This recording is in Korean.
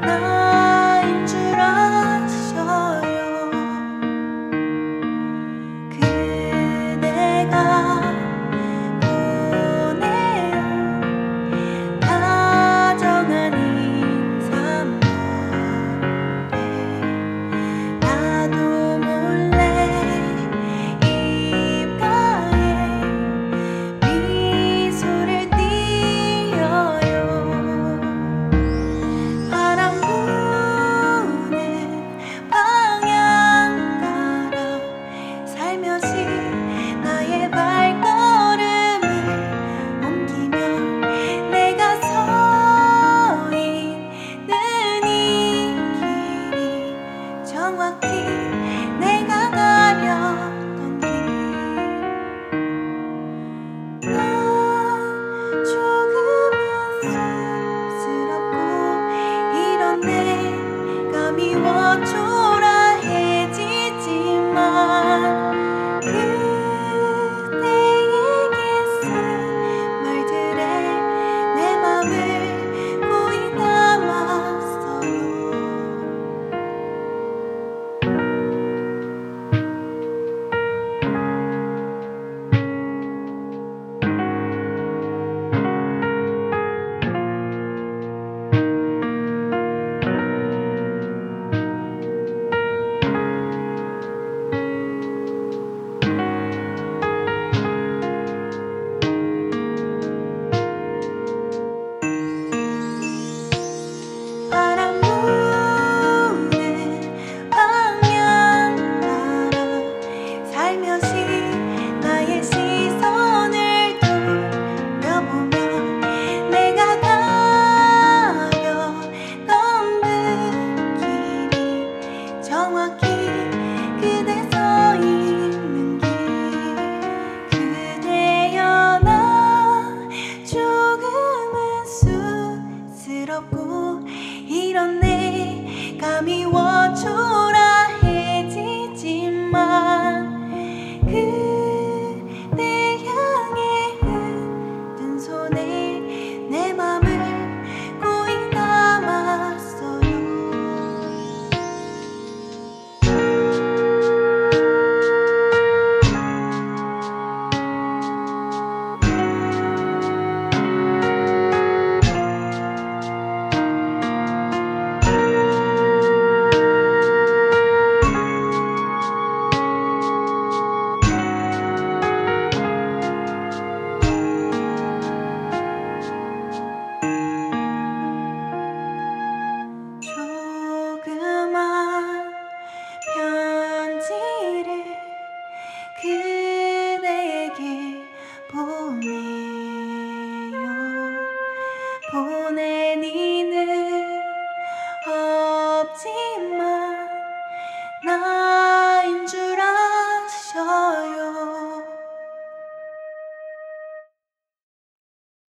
나인 줄 아셔요. 그대가 보내요 다정한 인사말에 나도 몰래 입가에 미소를 띄어요. 바람 부는 방향 따라 살며시 나의 발걸음을 옮기며 내가 서 있는 이 길이 정확히 내가 가려던 길. 나 조금은 쑥스럽고 이런 내가 미워 초라해지지만 그대에게 쓴 말들에 내 맘을 고이 담았어요. 바람 부는 방향 따라 살며시 나의 시선을 돌려보며 내가 가려던 그 길이 정확히 그대 서 있는 길. 그대여 나 조금은 쑥스럽고 이런 내가 미워 초라해지지만 그대 향해 흔든 손에 내 맘을 고이 담았어요. 조그만 편지를 그대에게 보내요. 보낼 리는 없지만 나